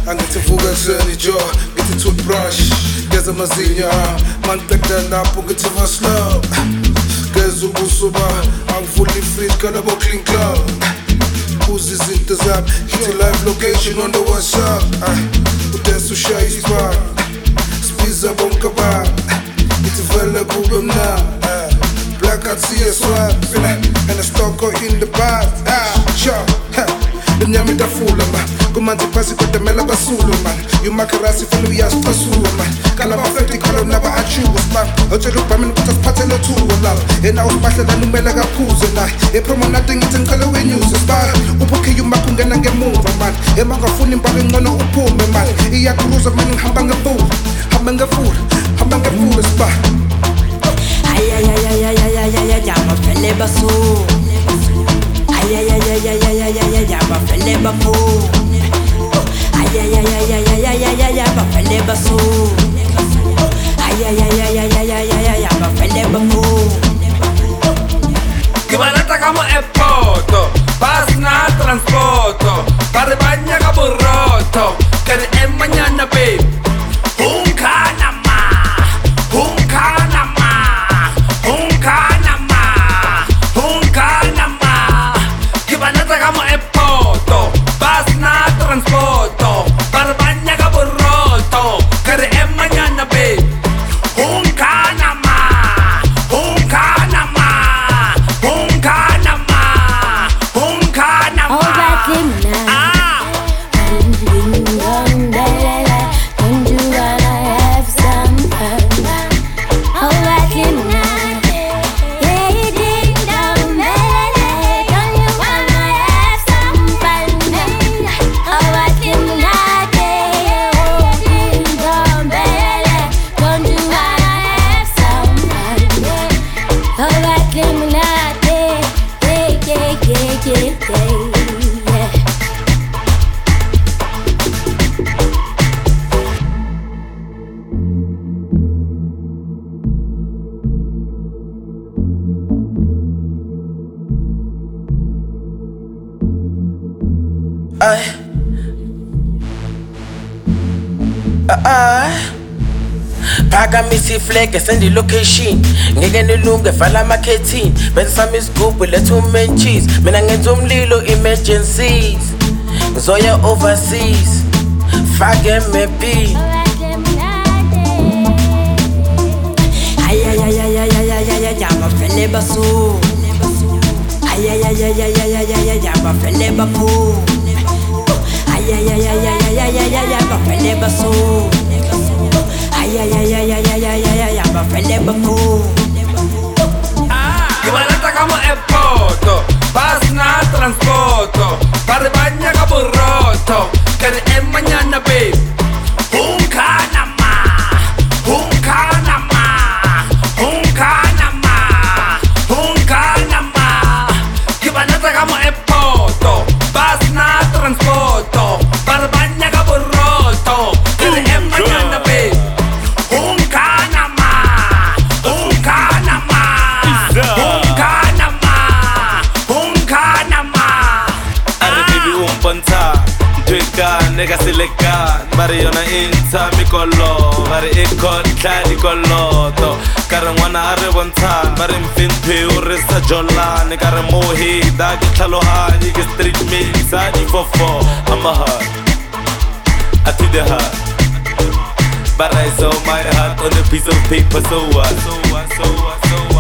angithi vuka ekuseni jo ngithi toothbrush geza amazinyo mangiqeda lapho ngithi slow geza ubuso ba angivula ifridge kalabo clean club buza izinto zami ngithi live location on the WhatsApp udance ushaya isibani sibiza bonke abantu ngithi vele kube mnandi Black CS1, and a stalker in the bath. Sure, the nyami da fula man. Kumanzi pasi kwa demela basulu man. You makarasi funu ya spasulu man. Kala mafeti kala naba achuus man. Oche lupa minu kutas pate no tuwa love. Ena usmasha da numela ga kuze na. E promo nothing it's in color when you spar. Upoke you makunga nange move man. E manga funi mbali ngono upume man. Iya kuruza man hambanga food. Hambanga food spar. Ay ay ay ay ay ay ay ay ya ma fele basu. Ay ay ay ay ay ay ay ay ya ma fele bafu. Ay ay ay ay ay ay ay ay ya ma fele basu. Ay ay ay ay ay ay ay ay ya ma fele bafu. Kibalata kamo epoto, pas na transporto, pare bagna ka burroto, kare e mañana babe. Hunkana ma. Kibalata kamo epoto, pas na transporto, pare bagna ka burroto, kare e mañana babe. Hunkana ma. Phakamisa iflag send location ngeke nilunge vala marketing benza sami isigubhu letha main cheese mina ngenza umlilo emergencies ngizoya overseas fake maybe ay ay ay ay ay ay ay ay ya ma fele basu. Ay ay ay ay ay ay ay ay ya ma fele bafu. Ay ay ay ay ay ay ay ay ya ma fele basu. Ay ay ay ay ay ay ay ay ya ma fele bafu. Kibalata kamo epoto, pas na transporto, pare bagna ka burroto, kare e mañana babe. Hunkana ma. Kibalata kamo epoto, pas na transporto, pare bagna ka burroto, kare e mañana babe. Nega silekan, bari yona inta mi kolo, bari ikot tladi koloto. Kare ngwana a re bontshan, bari mfintwe o re sa jolane. Kare mohi, da ke tlhalohanye, ke street mix, a di fofo. I'm a heart, I to the heart. But I saw my heart on a piece of paper, so what?